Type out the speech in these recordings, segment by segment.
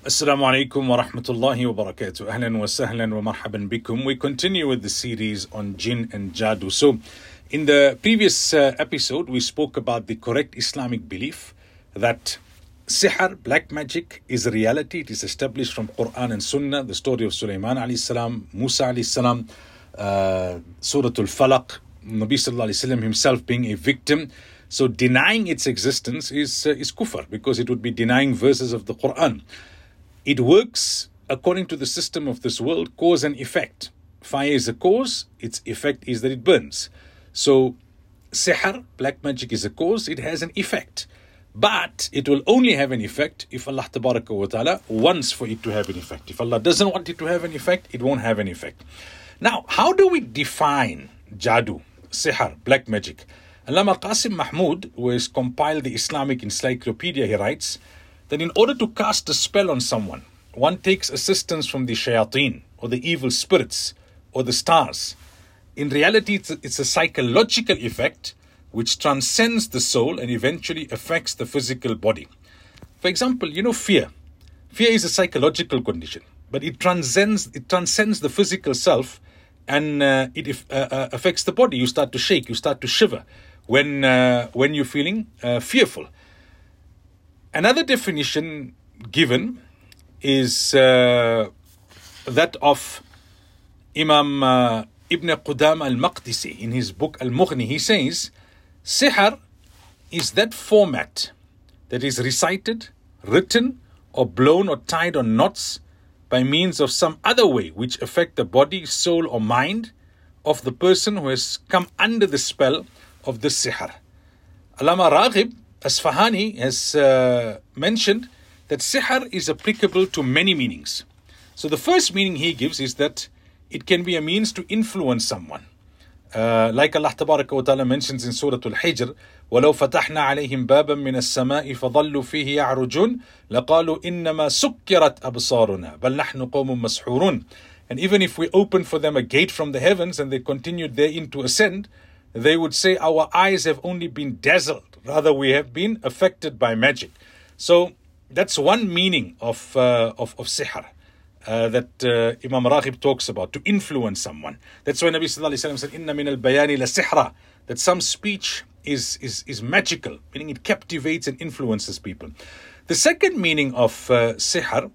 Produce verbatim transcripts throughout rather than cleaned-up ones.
Assalamu alaikum wa rahmatullahi wa barakatuh. Ahlan wa sahlan wa marhaban bikum. We continue with the series on jinn and jadoo. So, in the previous uh, episode, we spoke about the correct Islamic belief that sihr, black magic, is a reality. It is established from Quran and Sunnah, the story of Sulaiman alayhi salam, Musa alayhi salam, uh, Surah Al-Falaq, Nabi sallallahu alayhi wasallam himself being a victim. So, denying its existence is, uh, is kufr, because it would be denying verses of the Quran. It works according to the system of this world, cause and effect. Fire is a cause, its effect is that it burns. So, sihr, black magic, is a cause, it has an effect. But it will only have an effect if Allah Tabaraka wa Ta'ala wants for it to have an effect. If Allah doesn't want it to have an effect, it won't have an effect. Now, how do we define jadoo, sihr, black magic? Allama Qasim Mahmood, who has compiled the Islamic Encyclopedia, he writes that in order to cast a spell on someone, one takes assistance from the shayateen, or the evil spirits, or the stars. In reality, it's a, it's a psychological effect which transcends the soul and eventually affects the physical body. For example, you know, fear. Fear is a psychological condition, but it transcends it transcends the physical self, and uh, it uh, uh, affects the body. You start to shake, you start to shiver when uh, when you're feeling uh, fearful. Another definition given is uh, that of Imam uh, Ibn Qudam al-Maqdisi in his book Al-Mughni. He says, sihr is that format that is recited, written, or blown or tied on knots by means of some other way which affect the body, soul, or mind of the person who has come under the spell of the sihr. Allama Raghib Asfahani has uh, mentioned that sihr is applicable to many meanings. So the first meaning he gives is that it can be a means to influence someone. Uh, like Allah Tabaraka wa Ta'ala mentions in Surah Al-Hijr, وَلَوْ فَتَحْنَا عَلَيْهِمْ بَابًا مِنَ السَّمَاءِ فَظَلُّوا فِيهِ يَعْرُجُونَ لَقَالُوا إِنَّمَا سُكِّرَتْ أَبْصَارُنَا بَلْ نَحْنُ قَوْمٌ مَسْحُورُونَ. And even if we open for them a gate from the heavens and they continued therein to ascend, they would say, our eyes have only been dazzled. Rather, we have been affected by magic. So that's one meaning of uh, of, of sihr uh, that uh, Imam Raghib talks about, to influence someone. That's why Nabi sallallahu alaihi wasallam said, "Inna min al-bayani la sihra," that some speech is is is magical, meaning it captivates and influences people. The second meaning of uh, sihr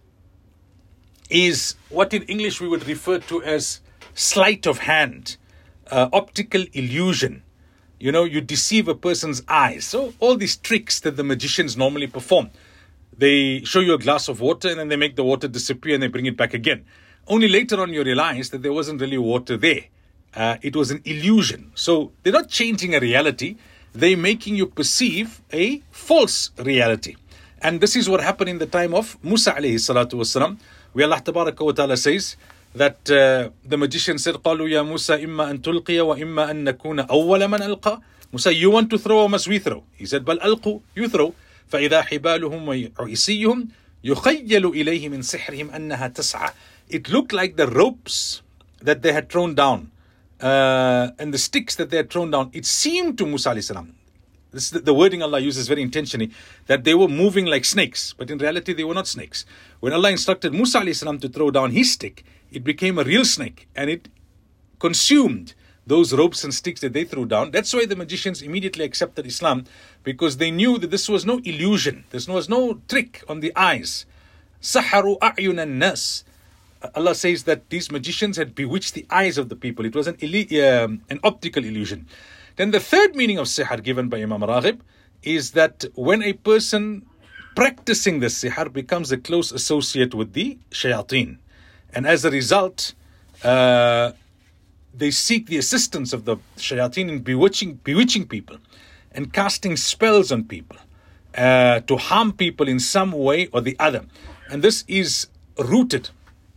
is what in English we would refer to as sleight of hand, uh, optical illusion. You know, you deceive a person's eyes. So all these tricks that the magicians normally perform. They show you a glass of water and then they make the water disappear and they bring it back again. Only later on you realize that there wasn't really water there. Uh, it was an illusion. So they're not changing a reality. They're making you perceive a false reality. And this is what happened in the time of Musa alayhi salatu wasalam, where Allah Tabaraka wa Ta'ala says that uh, the magician said, قَالُوا يَا مُوسَى إِمَّا أَن تُلْقِيَ وَإِمَّا أَن نَكُونَ أَوَّلَ مَنْ أَلْقَى. Musa, you want to throw or must we throw? He said, بَلْ أَلْقُوا, you throw. فَإِذَا حِبَالُهُمْ وَعِصِيُّهُمْ يُخَيَّلُ إِلَيْهِ مِنْ سِحْرِهِمْ أَنَّهَا تَسْعَى. It looked like the ropes that they had thrown down uh, and the sticks that they had thrown down. It seemed to Musa alayhi salam, this is the, the wording Allah uses very intentionally, that they were moving like snakes, but in reality they were not snakes. When Allah instructed Musa alayhi salam to throw down his stick, it became a real snake and it consumed those ropes and sticks that they threw down. That's why the magicians immediately accepted Islam, because they knew that this was no illusion. This was no trick on the eyes. Saharu a'yun an-nas. Allah says that these magicians had bewitched the eyes of the people. It was an, um, an optical illusion. Then the third meaning of sihr given by Imam Raghib is that when a person practicing the sihr becomes a close associate with the shayateen, and as a result, uh, they seek the assistance of the shayateen in bewitching, bewitching people and casting spells on people uh, to harm people in some way or the other. And this is rooted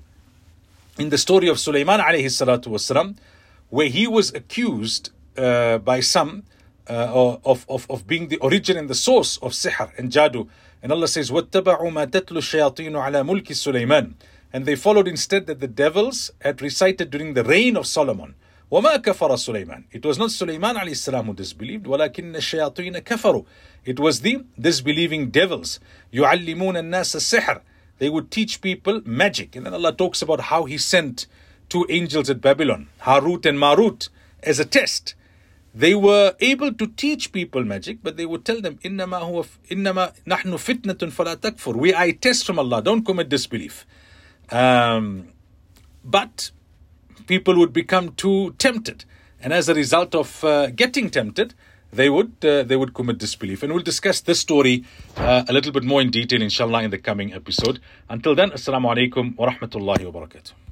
in the story of Sulaiman alayhi salatu wasalam, where he was accused uh, by some uh, of, of, of being the origin and the source of sihr and jadoo. And Allah says, وَاتَّبَعُوا مَا تَتْلُ الشَّيَاطِينُ عَلَى مُلْكِ سُلَيْمَانَ. And they followed instead that the devils had recited during the reign of Solomon. وَمَا كَفَرَ سُلَيْمَانَ. It was not Sulaiman alayhi salam who disbelieved, وَلَكِنَّ الشَّيَاطِينَ كَفَرُوا. It was the disbelieving devils. يُعَلِّمُونَ النَّاسَ السِّحْرَ. they would teach people magic. And then Allah talks about how He sent two angels at Babylon, Harut and Marut, as a test. They were able to teach people magic, but they would tell them, إِنَّمَا هُوَ إِنَّمَا نَحْنُ فِتْنَةٌ فَلَا تَكْفُرْ. We are a test from Allah, don't commit disbelief. Um, but people would become too tempted. And as a result of uh, getting tempted, they would uh, they would commit disbelief. And we'll discuss this story uh, a little bit more in detail, inshallah, in the coming episode. Until then, Assalamu alaikum wa rahmatullahi wa barakatuh.